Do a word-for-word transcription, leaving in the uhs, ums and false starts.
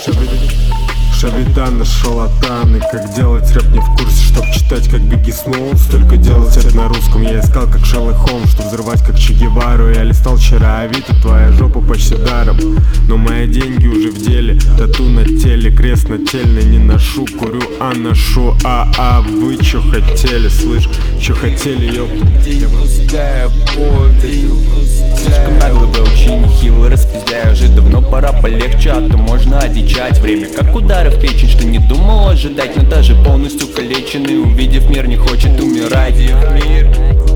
Шабидан и шалатаны. Как делать рэп не в курсе, чтоб читать как Бигги Смолс. Только делать это на русском. Я искал как Шерлок Холмс, чтоб взрывать как Че Гевару. Я листал вчера Авито, твоя жопа почти даром. Но мои деньги уже в деле. Тату на теле, крест нательный не ношу. Курю, а ношу, а, а вы чё хотели, слышь? Чё хотели, ёпта? Слишком наглый вы очень нехило распиздяю. Уже давно пора полегче, а то можно одичать. Время как удары в печень, что не думал ожидать. Но даже полностью калеченный, увидев мир, не хочет умирать. Мир